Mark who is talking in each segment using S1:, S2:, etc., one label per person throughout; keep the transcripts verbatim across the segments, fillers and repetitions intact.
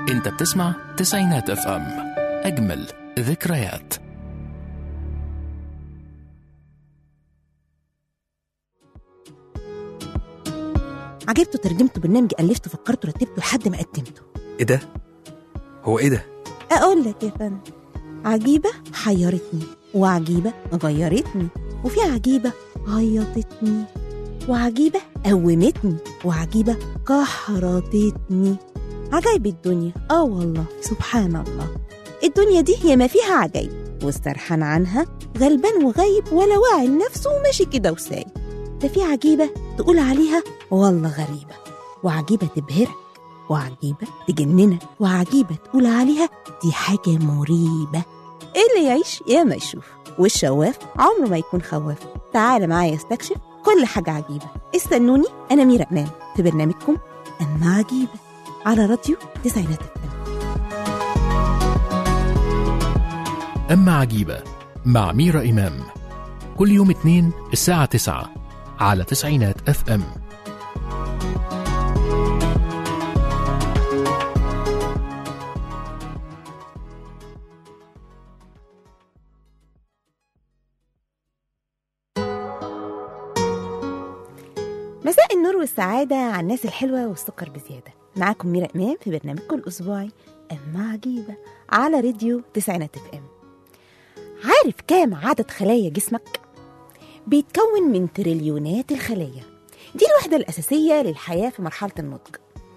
S1: انت بتسمع تسعينات اف ام، اجمل ذكريات.
S2: عجبته ترجمته برنامج ألفته فكرته رتبته لحد ما قدمته.
S3: ايه ده؟ هو ايه ده؟
S2: أقول لك يا فندم، عجيبة حيرتني، وعجيبة غيرتني، وفي عجيبة غيطتني، وعجيبة قومتني، وعجيبة كحرتتني. عجائب الدنيا، آه والله سبحان الله. الدنيا دي هي ما فيها عجائب، واسترحان عنها غلبان وغايب ولا واعي لنفسه وماشي كده وسايب. ده في عجيبة تقول عليها والله غريبة، وعجيبة تبهرك، وعجيبة تجننك، وعجيبة تقول عليها دي حاجة مريبة. اللي يعيش يا ما يشوف، والشواف عمره ما يكون خواف. تعال معايا استكشف كل حاجة عجيبة. استنوني، أنا ميرا إمام في برنامجكم أما عجيبة على راديو تسعينات اف ام.
S1: أما عجيبة مع ميرا إمام، كل يوم اثنين الساعة تسعة على تسعينات اف ام.
S2: مساء النور والسعادة على الناس الحلوة والسكر بزيادة. معاكم ميرا إمام في برنامجكم الأسبوعي أما عجيبة على راديو تسعينات اف ام. عارف كام عدد خلايا جسمك؟ بيتكون من تريليونات الخلايا. دي الوحدة الأساسية للحياة في مرحلة النضج.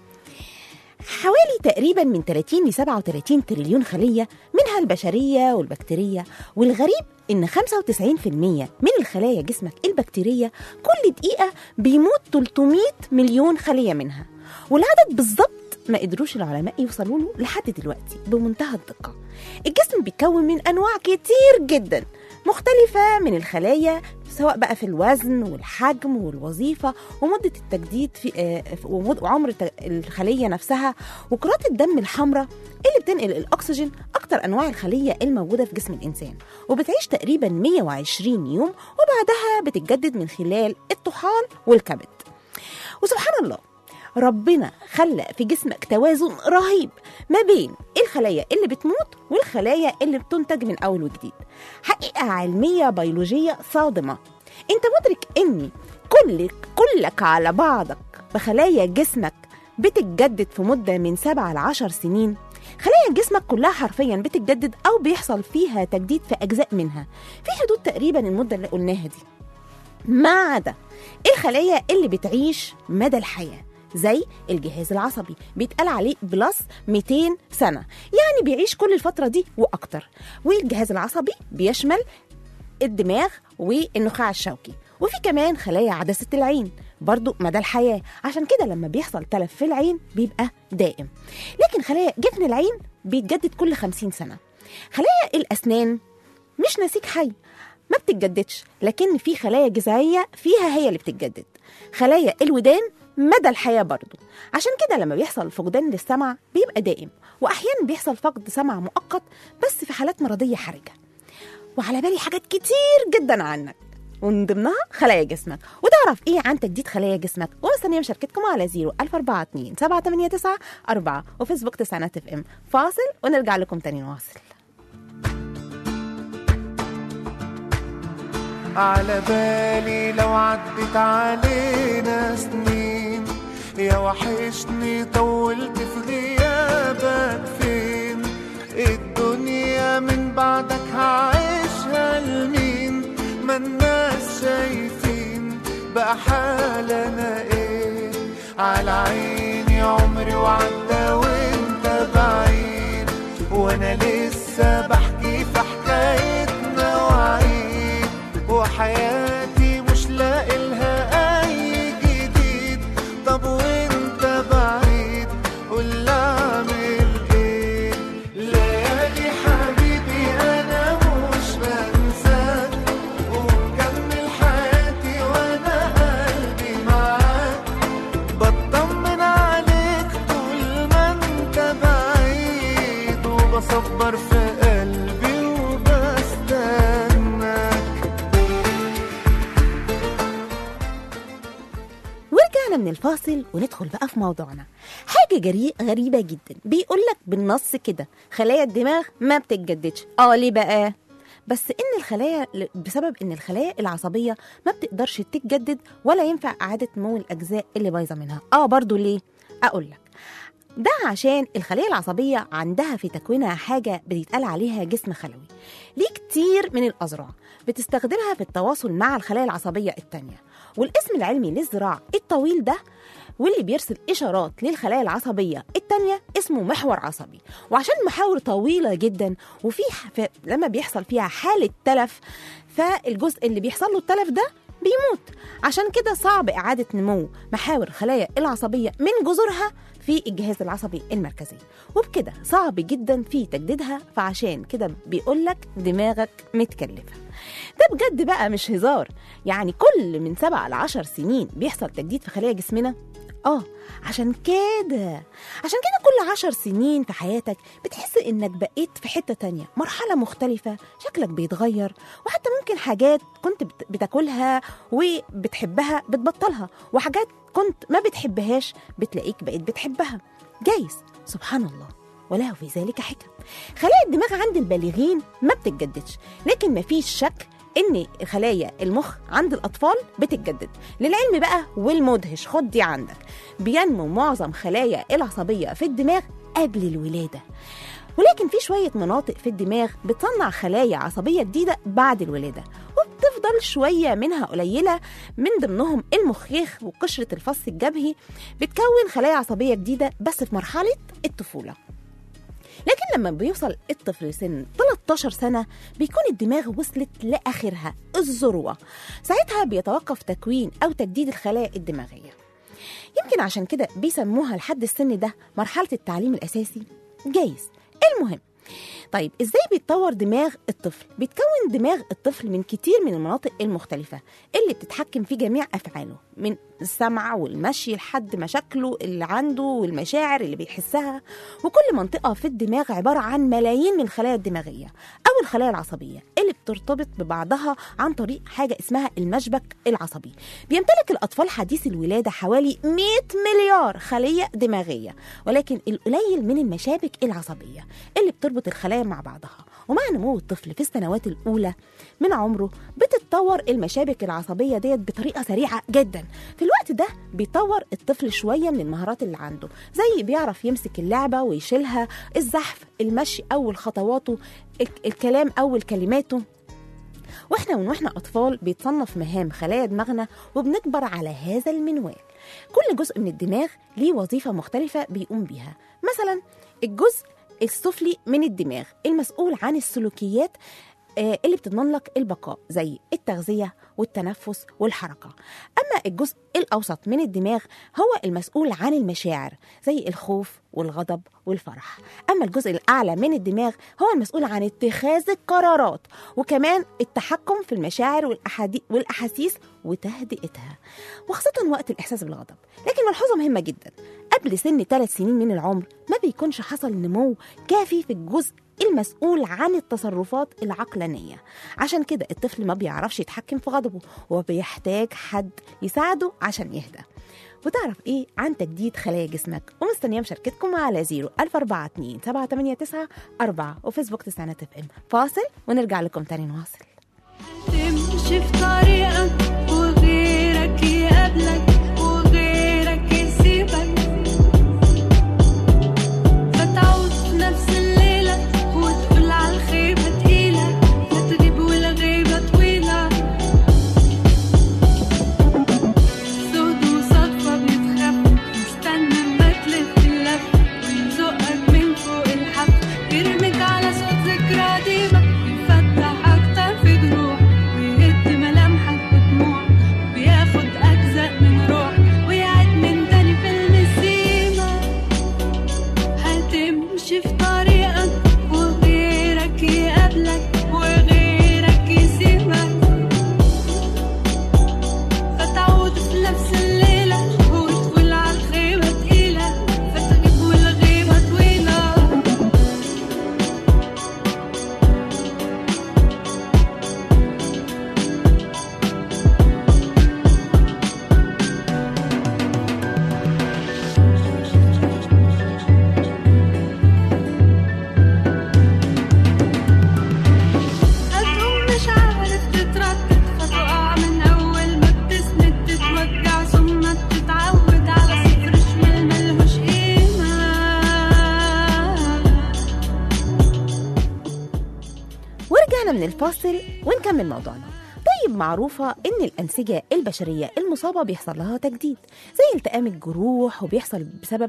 S2: حوالي تقريبا من ثلاثين ل سبعة وثلاثين تريليون خلية، منها البشرية والبكتيرية. والغريب إن خمسة وتسعين بالمية من الخلايا جسمك البكتيرية كل دقيقة بيموت ثلاثمية مليون خلية منها. والعدد بالظبط ما قدروش العلماء يوصلوا له لحد دلوقتي بمنتهى الدقة. الجسم بيتكون من أنواع كتير جدا مختلفة من الخلايا، سواء بقى في الوزن والحجم والوظيفة ومدة التجديد في وعمر الخلية نفسها وكرات الدم الحمراء اللي بتنقل الأكسجين. أكتر أنواع الخلية الموجودة في جسم الإنسان، وبتعيش تقريبا مية وعشرين يوم، وبعدها بتتجدد من خلال الطحال والكبد. وسبحان الله، ربنا خلق في جسمك توازن رهيب ما بين الخلايا اللي بتموت والخلايا اللي بتنتج من أول وجديد. حقيقة علمية بيولوجية صادمة. انت مدرك ان كل كلك على بعضك بخلايا جسمك بتتجدد في مدة من سبعة لعشر سنين؟ خلايا جسمك كلها حرفيا بتتجدد أو بيحصل فيها تجديد في أجزاء منها في حدود تقريبا المدة اللي قلناها دي، ما عدا الخلايا اللي بتعيش مدى الحياة زي الجهاز العصبي، بيتقال عليه بلس مئتين سنة، يعني بيعيش كل الفترة دي وأكتر. والجهاز العصبي بيشمل الدماغ والنخاع الشوكي، وفي كمان خلايا عدسة العين برضو مدى الحياة، عشان كده لما بيحصل تلف في العين بيبقى دائم. لكن خلايا جفن العين بيتجدد كل خمسين سنة. خلايا الأسنان مش نسيج حي، ما بتتجددش، لكن في خلايا جذعية فيها هي اللي بتتجدد. خلايا الودان مدى الحياة برضو، عشان كده لما بيحصل فقدان للسمع بيبقى دائم، وأحيانا بيحصل فقد سمع مؤقت بس في حالات مرضية حرجة. وعلى بالي حاجات كتير جدا عنك، ومن ضمنها خلايا جسمك. وتعرف ايه عن تجديد خلايا جسمك؟ ومستنيه مشاركتكم على صفر ألف أربعة اتنين سبعة تمانية تسعة أربعة وفيسبوك تسعينات اف ام. فاصل ونرجع لكم تاني نواصل.
S4: على بالي لو عدت علينا سنين، يا وحشني طولت في غيابك فين؟ الدنيا من بعدك هعيشها لمين؟ ما الناس شايفين بقى حالنا ايه؟ على عيني عمري وعدى وانت بعيد، وانا لسه بحكي في حكايتنا وعيد، وحياتي مش لاقي لها اي جديد. طب وانت بعيد قول اعمل ايه؟ ليالي حبيبي انا مش بنساك، ومكمل حياتي وانا قلبي معاك، بطمن عليك طول ما انت بعيد، وبصبر في قلبي وبستناك.
S2: ورجعنا من الفاصل وندخل بقى في موضوعنا. حاجة جري غريبة جدا، بيقولك بالنص كده خلايا الدماغ ما بتتجددش. اه ليه بقى؟ بس ان الخلايا بسبب ان الخلايا العصبية ما بتقدرش تتجدد ولا ينفع اعادة نمو الاجزاء اللي بايظة منها. اه برضو ليه؟ اقولك ده عشان الخلية العصبية عندها في تكوينها حاجة بيتقال عليها جسم خلوي، ليه كتير من الأذرع بتستخدمها في التواصل مع الخلايا العصبية التانية. والاسم العلمي للذراع الطويل ده واللي بيرسل إشارات للخلايا العصبية التانية اسمه محور عصبي. وعشان المحاور طويلة جدا وفي لما بيحصل فيها حالة تلف، فالجزء اللي بيحصل له التلف ده بيموت. عشان كده صعب إعادة نمو محاور الخلايا العصبية من جذورها في الجهاز العصبي المركزي، وبكده صعب جدا في تجديدها. فعشان كده بيقولك دماغك متكلفة. ده بجد بقى مش هزار، يعني كل من سبع لعشر سنين بيحصل تجديد في خلايا جسمنا. اه عشان كده عشان كده كل عشر سنين في حياتك بتحس انك بقيت في حتة تانية، مرحلة مختلفة، شكلك بيتغير، وحتى ممكن حاجات كنت بتاكلها وبتحبها بتبطلها، وحاجات كنت ما بتحبهاش بتلاقيك بقيت بتحبها. جايز سبحان الله وله في ذلك حكم. خلايا الدماغ عند البالغين ما بتتجددش، لكن ما فيش شك ان خلايا المخ عند الاطفال بتتجدد. للعلم بقى والمدهش، خد دي عندك، بينمو معظم خلايا العصبيه في الدماغ قبل الولاده، ولكن في شويه مناطق في الدماغ بتصنع خلايا عصبيه جديده بعد الولاده، وبتفضل شويه منها قليله، من ضمنهم المخيخ وقشره الفص الجبهي بتكون خلايا عصبيه جديده بس في مرحله الطفوله. لكن لما بيوصل الطفل لسن ثلاثة عشر سنة بيكون الدماغ وصلت لآخرها الذروة، ساعتها بيتوقف تكوين أو تجديد الخلايا الدماغية. يمكن عشان كده بيسموها لحد السن ده مرحلة التعليم الأساسي. جايز. المهم، طيب ازاي بيتطور دماغ الطفل؟ بيتكون دماغ الطفل من كتير من المناطق المختلفة اللي بتتحكم في جميع أفعاله، من السمع والمشي لحد مشاكله اللي عنده والمشاعر اللي بيحسها. وكل منطقة في الدماغ عبارة عن ملايين من الخلايا الدماغية أو الخلايا العصبية اللي بترتبط ببعضها عن طريق حاجة اسمها المشبك العصبي. بيمتلك الأطفال حديث الولادة حوالي مئة مليار خلية دماغية، ولكن القليل من المشابك العصبية اللي بتربط الخلايا مع بعضها. ومع نمو الطفل في السنوات الأولى من عمره بتتطور المشابك العصبية ديت بطريقة سريعة جدا. في الوقت ده بيطور الطفل شوية من المهارات اللي عنده، زي بيعرف يمسك اللعبة ويشيلها، الزحف، المشي أول خطواته، الكلام أول كلماته. واحنا من واحنا أطفال بيتصنف مهام خلايا دماغنا وبنكبر على هذا المنوال. كل جزء من الدماغ ليه وظيفة مختلفة بيقوم بيها. مثلا الجزء السفلي من الدماغ المسؤول عن السلوكيات اللي بتضمن لك البقاء، زي التغذية والتنفس والحركة. أما الجزء الأوسط من الدماغ هو المسؤول عن المشاعر، زي الخوف والغضب والفرح. أما الجزء الأعلى من الدماغ هو المسؤول عن اتخاذ القرارات، وكمان التحكم في المشاعر والأحاسيس وتهدئتها، وخاصة وقت الإحساس بالغضب. لكن ملحوظة مهمة جدا، قبل سن ثلاث سنين من العمر ما بيكونش حصل نمو كافي في الجزء المسؤول عن التصرفات العقلانية. عشان كده الطفل ما بيعرفش يتحكم في غضبه وبيحتاج حد يساعده عشان يهدى. وتعرف ايه عن تجديد خلايا جسمك؟ ومستنيه مشاركتكم على زيرو ألف أربعة اتنين سبعة تمانية تسعة أربعة وفيسبوك تسعينات اف ام. فاصل ونرجع لكم تاني نواصل.
S5: تمشي في طريقك وغيرك يقابلك وغيرك يسيبك، فتعود في نفس الليلة وتقول على الخيبة تقيلة، فتغيب والغيبة طويلة. سود وصدفة بنتخبى نستنى ما تلف اللف ويزقك من فوق الحف، يرميك على صوت ذكرى قديمة يفتح أكتر في جروح ويهد ملامحك بدموع، بياخد أجزاء من
S2: من الفاصل ونكمل موضوعنا. طيب، معروفة إن الأنسجة البشرية المصابة بيحصل لها تجديد، زي التئام الجروح، وبيحصل بسبب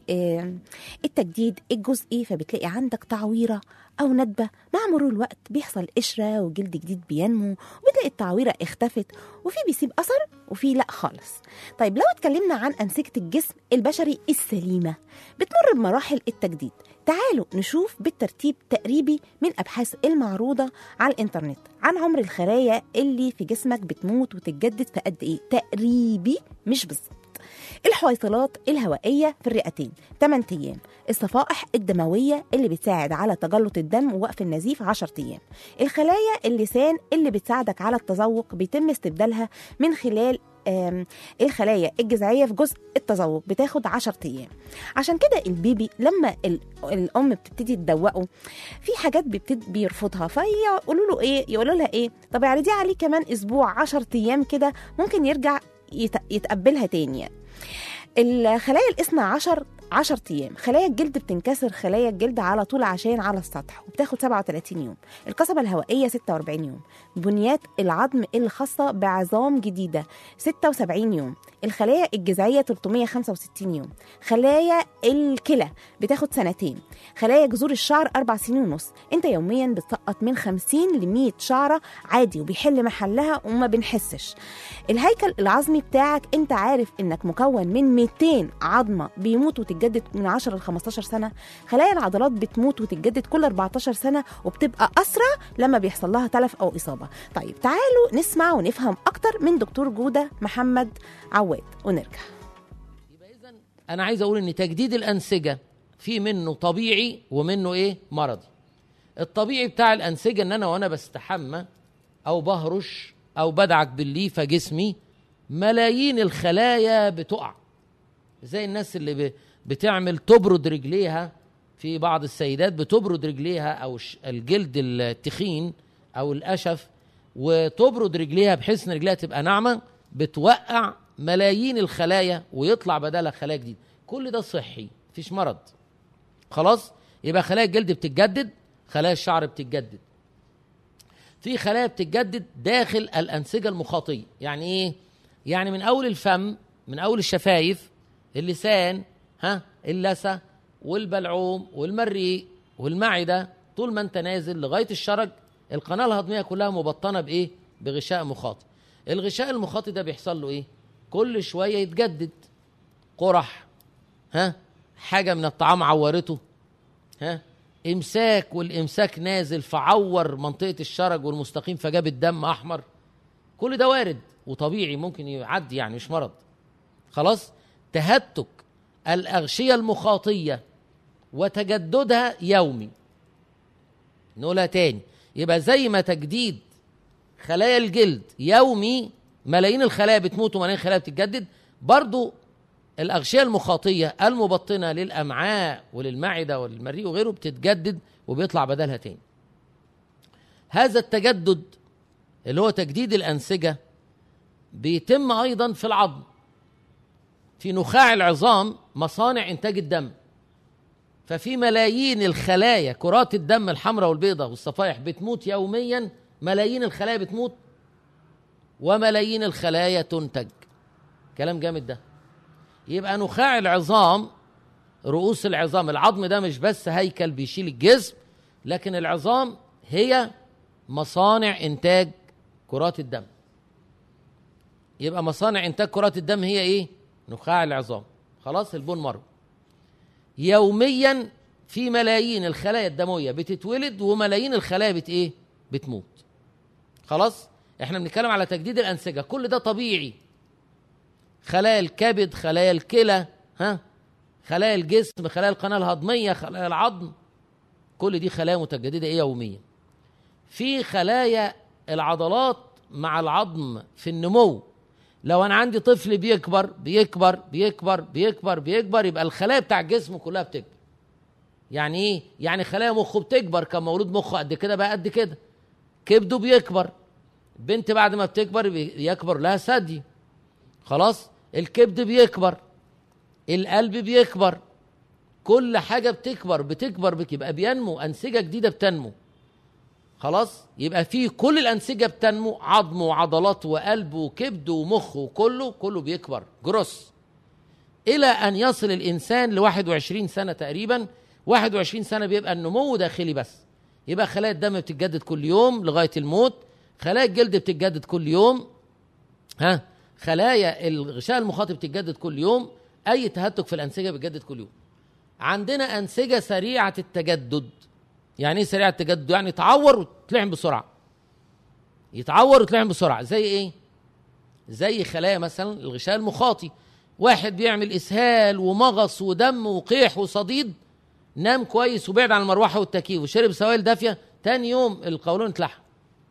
S2: التجديد الجزئي، فبتلاقي عندك تعويرة أو ندبة. مع مرور الوقت بيحصل قشرة وجلد جديد بينمو، وبتلاقي التعويرة اختفت، وفي بيسيب أثر وفي لأ خالص. طيب، لو اتكلمنا عن أنسجة الجسم البشري السليمة بتمر بمراحل التجديد، تعالوا نشوف بالترتيب تقريبي من أبحاث المعروضة على الإنترنت عن عمر الخلايا اللي في جسمك بتموت وتتجدد في قد إيه. تقريبي مش بالظبط. الحويصلات الهوائية في الرئتين ثمانية أيام، الصفائح الدموية اللي بتساعد على تجلط الدم ووقف النزيف عشرة أيام، الخلايا اللسان اللي بتساعدك على التذوق بيتم استبدالها من خلال الخلايا الجذعية في جزء التذوق بتاخد عشرة أيام. عشان كده البيبي لما الأم بتبتدي تدوقه في حاجات بيبتدي بيرفضها، فيقولوا له إيه، يقولوا لها إيه، طب اعرضيه عليه كمان أسبوع عشرة أيام كده ممكن يرجع يتقبلها تاني. يعني الخلايا الاثنى عشر عشرة أيام. خلايا الجلد بتنكسر خلايا الجلد على طول عشان على السطح، وبتاخد سبعة وثلاثين يوم. القصبة الهوائية ستة وأربعين يوم. بنيات العظم الخاصة بعظام جديدة ستة وسبعين يوم. الخلايا الجذعية ثلاثمية وخمسة وستين يوم. خلايا الكلى بتاخد سنتين. خلايا جذور الشعر أربع سنين ونص. انت يوميا بتسقط من خمسين لمية شعرة عادي وبيحل محلها وما بنحسش. الهيكل العظمي بتاعك انت عارف انك مكون من مئتين عظمة بيموت وتتجدد من عشرة ل خمستاشر سنة. خلايا العضلات بتموت وتتجدد كل أربعتاشر سنة، وبتبقى أسرع لما بيحصل لها تلف أو إصابة. طيب، تعالوا نسمع ونفهم أكتر من دكتور جودة محمد عواد ونرجع.
S6: يبقى إذن أنا عايز أقول إن تجديد الأنسجة في منه طبيعي ومنه إيه مرضي. الطبيعي بتاع الأنسجة إن أنا وأنا بستحمى أو بهرش أو بدعك بالليفة جسمي ملايين الخلايا بتقع، زي الناس اللي بتعمل تبرد رجليها. في بعض السيدات بتبرد رجليها أو الجلد التخين أو الأشف وتبرد رجليها بحيث ان رجليها تبقى ناعمة، بتوقع ملايين الخلايا ويطلع بدالها خلايا جديدة. كل ده صحي، مفيش مرض. خلاص، يبقى خلايا الجلد بتتجدد، خلايا الشعر بتتجدد. في خلايا بتتجدد داخل الأنسجة المخاطية. يعني ايه؟ يعني من أول الفم، من أول الشفايف، اللسان، ها اللثة والبلعوم والمريء والمعدة، طول ما انت نازل لغاية الشرج، القناة الهضمية كلها مبطنة بإيه؟ بغشاء مخاطي. الغشاء المخاطي ده بيحصل له إيه؟ كل شوية يتجدد. قرح، ها حاجة من الطعام عورته، ها إمساك، والإمساك نازل فعور منطقة الشرج والمستقيم فجاب الدم أحمر. كل ده وارد وطبيعي، ممكن يعدي، يعني مش مرض. خلاص، تهتك الأغشية المخاطية وتجددها يومي. نقولها تاني، يبقى زي ما تجديد خلايا الجلد يومي، ملايين الخلايا بتموت وملايين الخلايا بتتجدد، برضو الأغشية المخاطية المبطنة للأمعاء وللمعدة وللمريء وغيره بتتجدد وبيطلع بدلها تاني. هذا التجدد اللي هو تجديد الأنسجة بيتم أيضا في العظم. في نخاع العظام مصانع إنتاج الدم، ففي ملايين الخلايا، كرات الدم الحمراء والبيضاء والصفائح بتموت يوميا. ملايين الخلايا بتموت وملايين الخلايا تنتج. كلام جامد ده. يبقى نخاع العظام، رؤوس العظام، العظم ده مش بس هيكل بيشيل الجسم، لكن العظام هي مصانع إنتاج كرات الدم. يبقى مصانع إنتاج كرات الدم هي إيه؟ نخاع العظام. خلاص، البون مرو. يوميا في ملايين الخلايا الدموية بتتولد وملايين الخلايا بت إيه؟ بتموت. خلاص، احنا بنتكلم على تجديد الأنسجة، كل ده طبيعي. خلايا الكبد، خلايا الكلى، ها خلايا الجسم، خلايا القناة الهضمية، خلايا العظم، كل دي خلايا متجددة إيه؟ يوميا. في خلايا العضلات مع العظم في النمو. لو أنا عندي طفل بيكبر بيكبر بيكبر بيكبر بيكبر، يبقى الخلايا بتاع الجسم كلها بتكبر. يعني إيه؟ يعني خلايا مخه بتكبر، كان مولود مخه قد كده بقى قد كده. كبده بيكبر، البنت بعد ما بتكبر بيكبر لها ثدي. خلاص، الكبد بيكبر، القلب بيكبر، كل حاجة بتكبر بتكبر بتبقى بينمو، أنسجة جديدة بتنمو. خلاص يبقى فيه كل الأنسجة بتنمو، عظم وعضلات وقلب وكبد ومخ وكله كله بيكبر جروس، إلى أن يصل الإنسان لواحد وعشرين سنة تقريبا. واحد وعشرين سنة بيبقى النمو داخلي بس، يبقى خلايا الدم بتتجدد كل يوم لغاية الموت، خلايا الجلد بتتجدد كل يوم، ها خلايا الغشاء المخاطي بتتجدد كل يوم، أي تهتك في الأنسجة بتتجدد كل يوم. عندنا أنسجة سريعة التجدد. يعني إيه سريعة التجدد؟ يعني يتعور وتلعن بسرعة، يتعور وتلعن بسرعة. زي إيه؟ زي خلايا مثلا الغشاء المخاطي، واحد بيعمل إسهال ومغص ودم وقيح وصديد، نام كويس وبعد عن المروحة والتكييف وشرب سوائل دافية، تاني يوم القولون اتلحم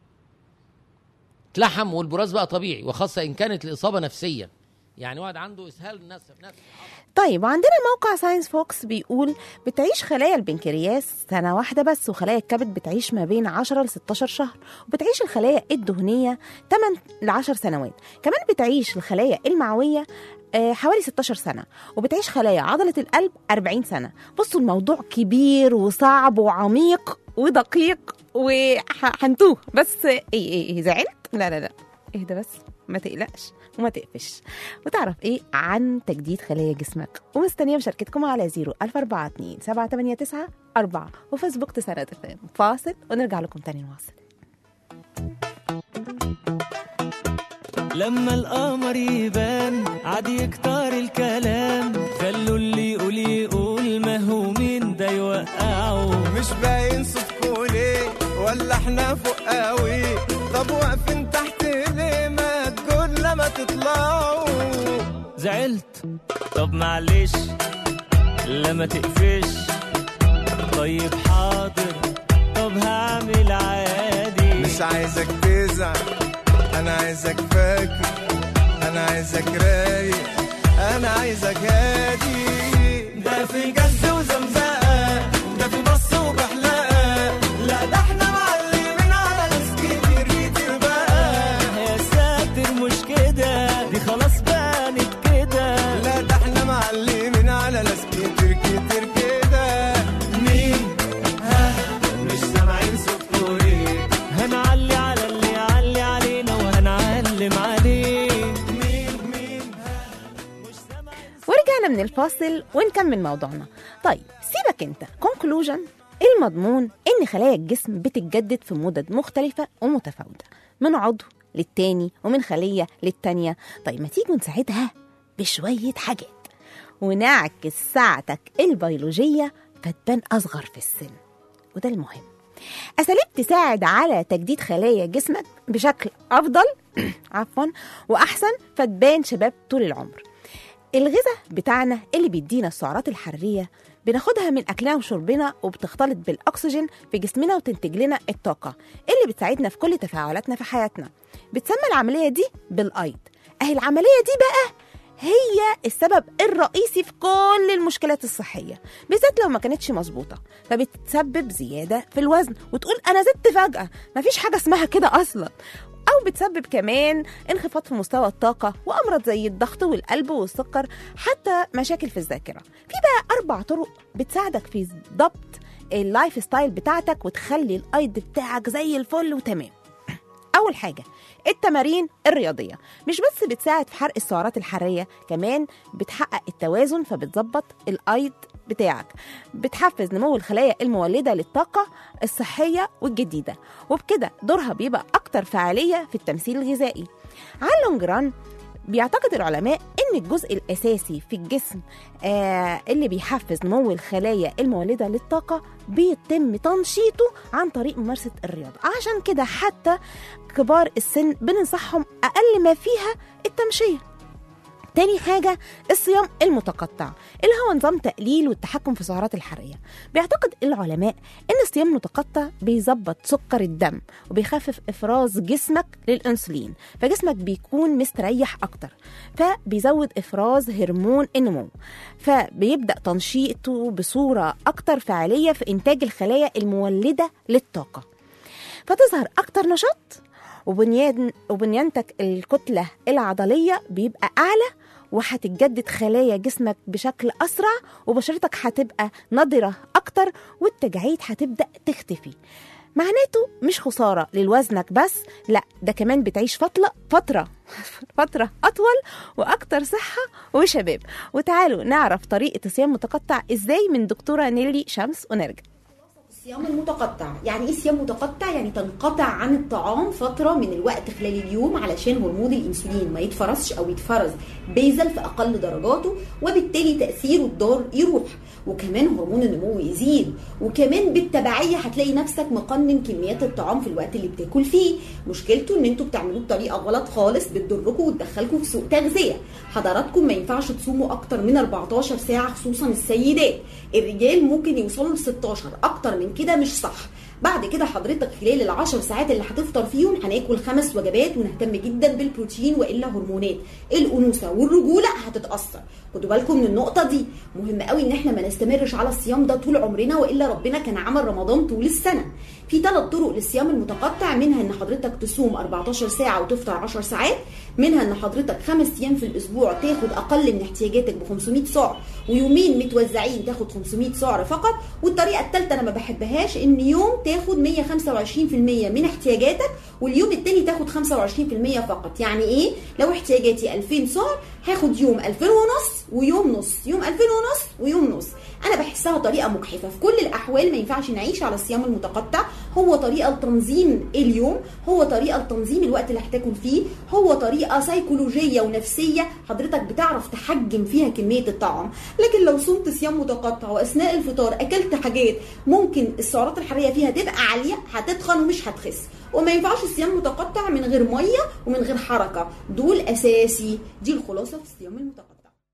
S6: اتلحم والبراز بقى طبيعي، وخاصة إن كانت الإصابة نفسية، يعني واحد عنده إسهال نفسي.
S2: طيب وعندنا موقع ساينس فوكس بيقول بتعيش خلايا البنكرياس سنة واحدة بس، وخلايا الكبد بتعيش ما بين عشرة ل ستاشر شهر، وبتعيش الخلايا الدهنية ثمانية ل عشر سنوات، كمان بتعيش الخلايا المعوية آه حوالي ستاشر سنة، وبتعيش خلايا عضلة القلب أربعين سنة. بصوا الموضوع كبير وصعب وعميق ودقيق وحنتوه، بس ايه ايه, إيه زعلت؟ لا لا لا اهدى بس، ما تقلقش وما تقفش، وتعرف ايه عن تجديد خلايا جسمك. ومستنيه مشاركتكم على زيرو ألف أربعة اتنين سبعة تمانية تسعة أربعة وفيسبوك تسعينات اف ام. فاصل ونرجع لكم تاني نواصل.
S7: لما القمر يبان عادي يكتر الكلام، خلوا اللي يقول يقول، ما هو مين ده يوقعه.
S4: مش باين صوتكوا ليه ولا احنا فوق قوي؟ طب واقفين تحت ليه؟ ما تقول لما تطلعوا.
S7: زعلت؟ طب معلش لما تقفش. طيب حاضر، طب هعمل عادي.
S4: مش عايزك تزعل، انا عايزك فاكر، انا عايزك رايق، انا عايزك هادي.
S7: ده في جز وزمزقة، ده في بص وبحلقة، لا ده احنا معلمين على ناس كتير كتير بقى. يا ساتر مش كده، دي خلاص بانت كده.
S4: لا ده احنا معلمين على ناس كتير كتير كده.
S7: مين؟ ها مش سامعين صوتكوا ليه؟ هنعلي على اللي يعلي علينا وهنعلم عليه. مين مين؟ ها مش سامعين.
S2: ورجعنا من الفاصل ونكمل موضوعنا. طيب سيبك انت، كونكلوجن المضمون ان خلايا الجسم بتتجدد في مدد مختلفة ومتفاوتة، من عضو للتاني ومن خلية للتانية. طيب ما تيجوا نساعدها بشوية حاجات ونعكس ساعتك البيولوجية فتبان أصغر في السن، وده المهم. أساليب تساعد على تجديد خلايا جسمك بشكل أفضل عفوا وأحسن فتبان شباب طول العمر. الغذاء بتاعنا اللي بيدينا السعرات الحرارية بناخدها من أكلنا وشربنا، وبتختلط بالأكسجين في جسمنا وتنتج لنا الطاقة اللي بتساعدنا في كل تفاعلاتنا في حياتنا. بتسمى العملية دي بالأيض. أهي العملية دي بقى هي السبب الرئيسي في كل المشكلات الصحية، بالذات لو ما كانتش مظبوطة، فبتسبب زيادة في الوزن وتقول أنا زدت فجأة. مفيش حاجة اسمها كده أصلا. أو بتسبب كمان انخفاض في مستوى الطاقة وأمراض زي الضغط والقلب والسكر، حتى مشاكل في الذاكرة. في بقى أربع طرق بتساعدك في ضبط اللايف ستايل بتاعتك وتخلي الأيض بتاعك زي الفل وتمام. أول حاجة التمارين الرياضية، مش بس بتساعد في حرق السعرات الحرارية، كمان بتحقق التوازن فبتظبط الأيض بتاعك، بتحفز نمو الخلايا المولدة للطاقة الصحية والجديدة، وبكده دورها بيبقى أكتر فعالية في التمثيل الغذائي. على اللونج ران بيعتقد العلماء إن الجزء الأساسي في الجسم آه اللي بيحفز نمو الخلايا المولدة للطاقة بيتم تنشيطه عن طريق ممارسة الرياضة. عشان كده حتى كبار السن بننصحهم أقل ما فيها التمشية. تاني حاجة الصيام المتقطع، اللي هو نظام تقليل والتحكم في السعرات الحرارية. بيعتقد العلماء إن الصيام المتقطع بيظبط سكر الدم وبيخفف إفراز جسمك للأنسولين، فجسمك بيكون مستريح أكتر، فبيزود إفراز هرمون النمو، فبيبدأ تنشيطه بصورة أكتر فعالية في إنتاج الخلايا المولدة للطاقة، فتظهر أكتر نشاط، وبنيان وبنيانتك الكتلة العضلية بيبقى أعلى، وهتتجدد خلايا جسمك بشكل أسرع، وبشرتك هتبقى نضرة أكتر، والتجاعيد هتبدأ تختفي. معناته مش خسارة للوزنك بس، لا ده كمان بتعيش فترة فترة فترة أطول وأكتر صحة وشباب. وتعالوا نعرف طريقة الصيام المتقطع إزاي من دكتورة نيلي شمس ونرجع.
S8: الصيام المتقطع يعني ايه صيام متقطع؟ يعني تنقطع عن الطعام فتره من الوقت خلال اليوم علشان هرمون الانسولين ما يتفرزش او يتفرز بيزل في اقل درجاته، وبالتالي تاثيره الضار يروح، وكمان هرمون النمو يزيد، وكمان بالتبعيه هتلاقي نفسك مقنن كميات الطعام في الوقت اللي بتاكل فيه. مشكلته ان انتوا بتعملوه بطريقه غلط خالص بتضركم وتدخلكم في سوء تغذيه. حضراتكم ما ينفعش تصوموا اكتر من أربعتاشر ساعه، خصوصا السيدات. الرجال ممكن يوصلوا ل ستاشر، اكتر من كده مش صح. بعد كده حضرتك خلال العشر ساعات اللي هتفطر فيهم هناكل خمس وجبات ونهتم جدا بالبروتين، والا هرمونات الانوثه والرجوله هتتاثر. خدوا بالكم من النقطه دي، مهم قوي ان احنا ما نستمرش على الصيام ده طول عمرنا، والا ربنا كان عمل رمضان طول السنه. في ثلاث طرق للصيام المتقطع، منها ان حضرتك تصوم أربعتاشر ساعه وتفطر عشر ساعات، منها ان حضرتك خمس ايام في الاسبوع تاخد اقل من احتياجاتك ب خمسمية سعر، ويومين متوزعين تاخد خمسمية سعر فقط. والطريقه الثالثه انا ما بحبهاش، ان يوم تاخد مية وخمسة وعشرين بالمية من احتياجاتك واليوم الثاني تاخد خمسة وعشرين بالمية فقط. يعني ايه؟ لو احتياجاتي ألفين سعر هاخد يوم ألفين ونص ويوم نص، يوم ألفين ونص ويوم نص. انا بحسها طريقه مجحفه. في كل الاحوال ما ينفعش نعيش على الصيام المتقطع. هو طريقه لتنظيم اليوم، هو طريقه لتنظيم الوقت اللي هتاكل فيه، هو طريقه سيكولوجيه ونفسيه حضرتك بتعرف تحجم فيها كميه الطعام. لكن لو صمت صيام متقطع واثناء الفطار اكلت حاجات ممكن السعرات الحراريه فيها تبقى عاليه، هتتخن ومش هتخس. وما ينفعش الصيام متقطع من غير ميه ومن غير حركه، دول اساسي. دي الخلاصه في الصيام المتقطع.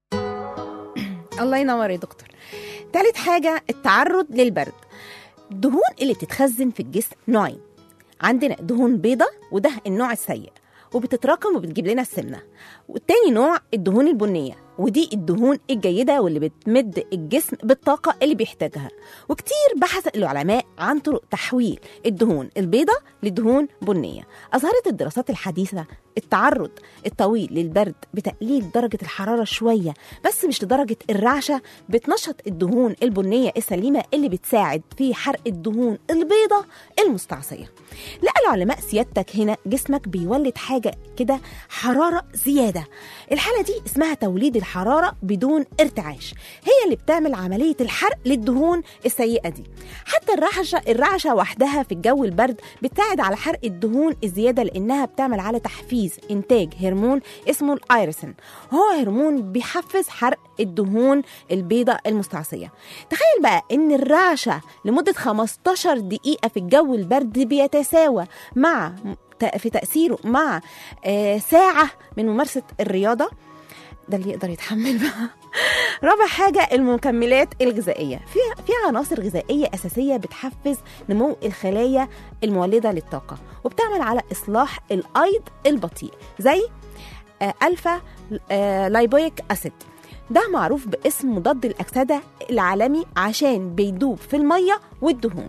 S2: الله ينور يا دكتور. تالت حاجة التعرض للبرد. الدهون اللي بتتخزن في الجسم نوعين، عندنا دهون بيضة وده النوع السيء وبتتراكم وبتجيب لنا السمنة، والتاني نوع الدهون البنية ودي الدهون الجيدة واللي بتمد الجسم بالطاقة اللي بيحتاجها. وكتير بحث العلماء عن طرق تحويل الدهون البيضة لدهون بنية. أظهرت الدراسات الحديثة التعرض الطويل للبرد بتقليل درجة الحرارة شوية بس مش لدرجة الرعشة، بتنشط الدهون البنية السليمة اللي بتساعد في حرق الدهون البيضة المستعصية. لقى العلماء سيادتك هنا جسمك بيولد حاجة كده حرارة زيادة، الحالة دي اسمها توليد الحرارة بدون ارتعاش، هي اللي بتعمل عملية الحرق للدهون السيئة دي. حتى الرعشة الرعشة وحدها في الجو البرد بتساعد على حرق الدهون الزيادة، لأنها بتعمل على تحفيز إنتاج هرمون اسمه الأيرسين، وهو هرمون بيحفز حرق الدهون البيضاء المستعصية. تخيل بقى إن الرعشة لمدة خمستاشر دقيقة في الجو البرد بيتساوى مع في تأثيره مع آه ساعة من ممارسة الرياضة. ده اللي يقدر يتحمل بقى. رابع حاجة المكملات الغذائية. في في عناصر غذائية أساسية بتحفز نمو الخلايا المولدة للطاقة وبتعمل على إصلاح الأيض البطيء زي آه ألفا آه لايبويك أسيد، ده معروف باسم مضاد الأكسدة العالمي عشان بيدوب في المية والدهون.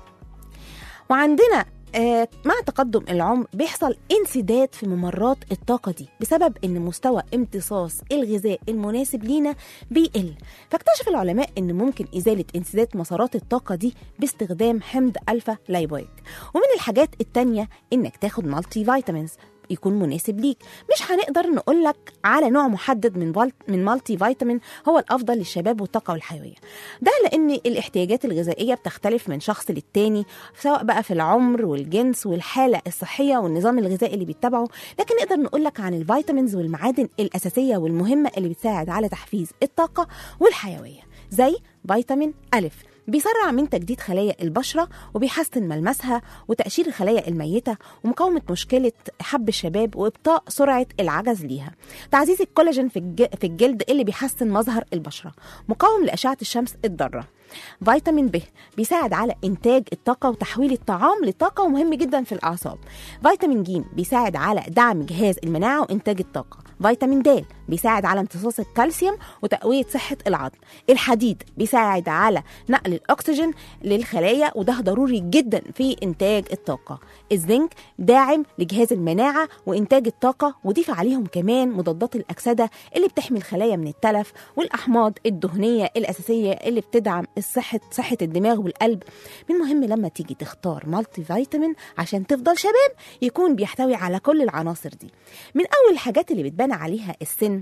S2: وعندنا آه مع تقدم العمر بيحصل انسداد في ممرات الطاقة دي بسبب ان مستوى امتصاص الغذاء المناسب لينا بيقل. فاكتشف العلماء ان ممكن ازالة انسداد مسارات الطاقة دي باستخدام حمض ألفا لايبويك. ومن الحاجات التانية انك تاخد مالتي فيتامينز يكون مناسب ليك. مش هنقدر نقولك على نوع محدد من من مالتي فيتامين هو الافضل للشباب والطاقه والحيويه، ده لان الاحتياجات الغذائيه بتختلف من شخص للتاني سواء بقى في العمر والجنس والحاله الصحيه والنظام الغذائي اللي بيتبعه. لكن نقدر نقولك عن الفيتامينز والمعادن الاساسيه والمهمه اللي بتساعد على تحفيز الطاقه والحيويه، زي فيتامين ألف بيسرع من تجديد خلايا البشرة وبيحسن ملمسها وتقشير الخلايا الميتة ومقاومة مشكلة حب الشباب وإبطاء سرعة العجز ليها، تعزيز الكولاجين في في الجلد اللي بيحسن مظهر البشرة، مقاوم لأشعة الشمس الضارة. فيتامين ب بيساعد على إنتاج الطاقة وتحويل الطعام لطاقة ومهم جدا في الأعصاب. فيتامين ج بيساعد على دعم جهاز المناعة وإنتاج الطاقة. فيتامين د بيساعد على امتصاص الكالسيوم وتقوية صحة العظم. الحديد بيساعد على نقل الأكسجين للخلايا وده ضروري جدا في إنتاج الطاقة. الزنك داعم لجهاز المناعة وإنتاج الطاقة، وضيف عليهم كمان مضادات الأكسدة اللي بتحمي الخلايا من التلف، والأحماض الدهنية الأساسية اللي بتدعم صحة صحة الدماغ والقلب. من مهم لما تيجي تختار مالتي فيتامين عشان تفضل شباب يكون بيحتوي على كل العناصر دي. من أول الحاجات اللي بتبان عليها السن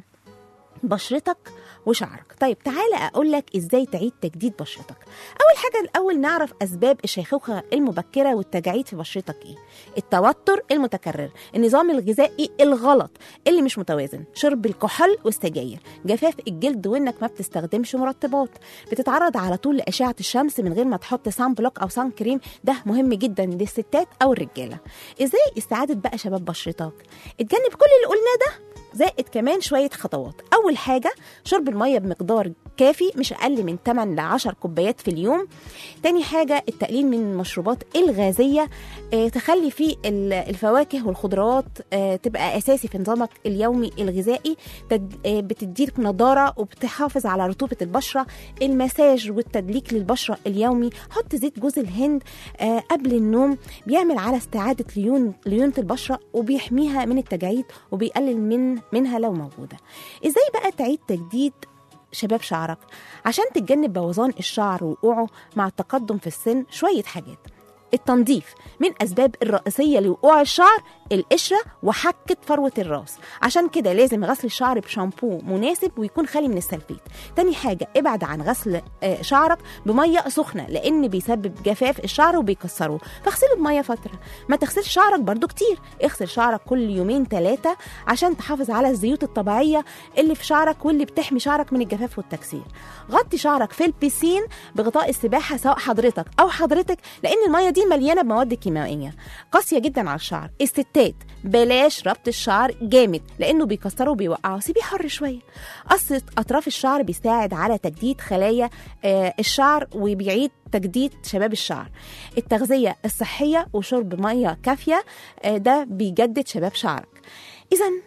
S2: بشرتك وشعرك. طيب تعالى أقول لك إزاي تعيد تجديد بشرتك. أول حاجة الأول نعرف أسباب الشيخوخة المبكرة والتجاعيد في بشرتك إيه. التوتر المتكرر، النظام الغذائي الغلط اللي مش متوازن، شرب الكحول والسجاير، جفاف الجلد وإنك ما بتستخدمش مرطبات، بتتعرض على طول لأشعة الشمس من غير ما تحط سان بلوك أو سان كريم، ده مهم جدا للستات أو الرجالة. إزاي استعادة بقى شباب بشرتك؟ اتجنب كل اللي قلناه ده زائد كمان شوية خطوات. أول حاجة شرب المية بمقدار كافي مش أقل من ثمانية لعشرة كوبايات في اليوم. تاني حاجة التقليل من المشروبات الغازية، اه تخلي فيه الفواكه والخضروات اه تبقى أساسي في نظامك اليومي الغذائي، اه بتديك نضارة وبتحافظ على رطوبة البشرة. المساج والتدليك للبشرة اليومي، حط زيت جوز الهند اه قبل النوم، بيعمل على استعادة ليون ليونة البشرة وبيحميها من التجاعيد وبيقلل من منها لو موجودة. ازاي بقى تعيد تجديد شباب شعرك عشان تتجنب بوظان الشعر ووقوعه مع التقدم في السن؟ شوية حاجات. التنظيف من أسباب الرئيسية لوقوع الشعر القشرة وحكة فروة الراس، عشان كده لازم غسل الشعر بشامبو مناسب ويكون خالي من السلفيت. تاني حاجة ابعد عن غسل شعرك بمية سخنة لأن بيسبب جفاف الشعر وبيكسره، فاغسله بمية فترة. ما تغسلش شعرك برضو كتير، اغسل شعرك كل يومين ثلاثة عشان تحافظ على الزيوت الطبيعية اللي في شعرك واللي بتحمي شعرك من الجفاف والتكسير. غطي شعرك في البيسين بغطاء السباحة سواء حضرتك أو حضرتك، لأن المية دي مليانة بمواد كيميائية قاسية جدا على الشعر. الستات بلاش ربط الشعر جامد لأنه بيكسره وبيوقعه، سيبيه حر شوية. قص أطراف الشعر بيساعد على تجديد خلايا آه الشعر وبيعيد تجديد شباب الشعر. التغذية الصحية وشرب مية كافية آه ده بيجدد شباب شعرك. إذن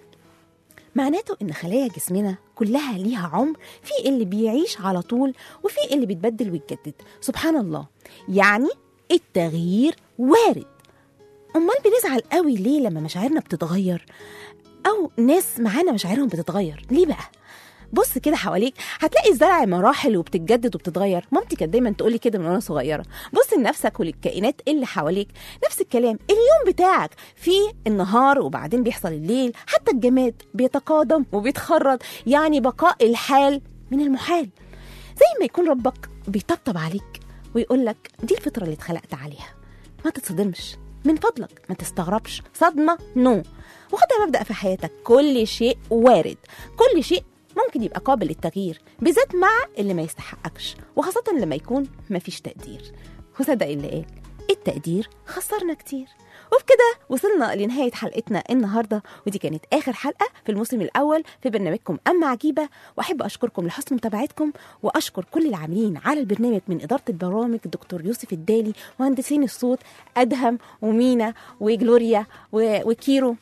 S2: معناته إن خلايا جسمنا كلها ليها عمر، في اللي بيعيش على طول وفي اللي بيتبدل ويتجدد. سبحان الله، يعني التغيير وارد. أمال بنزعل قوي ليه لما مشاعرنا بتتغير أو ناس معانا مشاعرهم بتتغير؟ ليه بقى؟ بص كده حواليك هتلاقي الزرع مراحل وبتتجدد وبتتغير. مامتي كانت دايما تقولي كده من وانا صغيره. بص لنفسك وللكائنات اللي حواليك نفس الكلام. اليوم بتاعك فيه النهار وبعدين بيحصل الليل، حتى الجماد بيتقادم وبيتخرج، يعني بقاء الحال من المحال. زي ما يكون ربك بيطبطب عليك ويقول لك دي الفطره اللي اتخلقت عليها، ما تتصدمش من فضلك، ما تستغربش. صدمه نو. وخدها مبدأ في حياتك، كل شيء وارد، كل شيء ممكن يبقى قابل للتغيير، بالذات مع اللي ما يستحقكش، وخاصة لما يكون ما فيش تقدير. وصدق اللي قال التقدير خسرنا كتير. وبكده وصلنا لنهاية حلقتنا النهاردة، ودي كانت آخر حلقة في الموسم الأول في برنامجكم أما عجيبة. وأحب أشكركم لحسن متابعتكم، وأشكر كل العاملين على البرنامج من إدارة البرامج دكتور يوسف الدالي، ومهندسين الصوت أدهم ومينا وجلوريا وكيرو،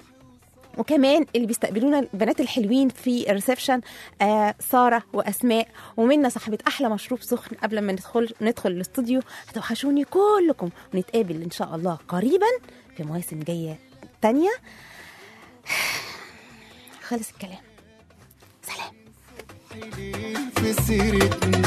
S2: وكمان اللي بيستقبلونا البنات الحلوين في الريسبشن آه سارة وأسماء، ومنا صاحبة أحلى مشروب سخن قبل ما ندخل ندخل الاستوديو. هتوحشوني كلكم، ونتقابل إن شاء الله قريبا في مواسم جاية تانية. خلص الكلام، سلام.
S4: في سيرتنا